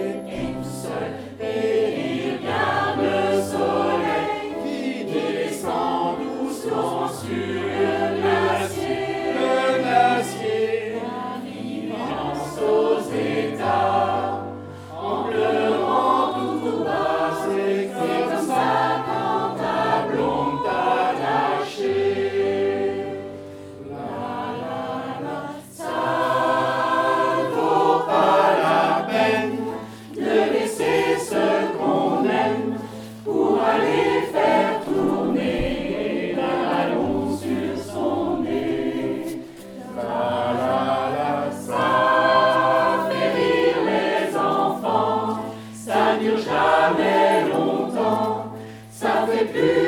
et tout seul, et il regarde le soleil qui descend doucement sur le glacier. Le glacier, l'immense aux États, en pleurant tout bas, c'est comme ça quand ta blonde t'a lâché. Ça ne vaut pas la peine de laisser ce qu'on aime pour aller faire tourner un ballon sur son nez. Ça fait rire les enfants, ça dure jamais longtemps, ça fait plus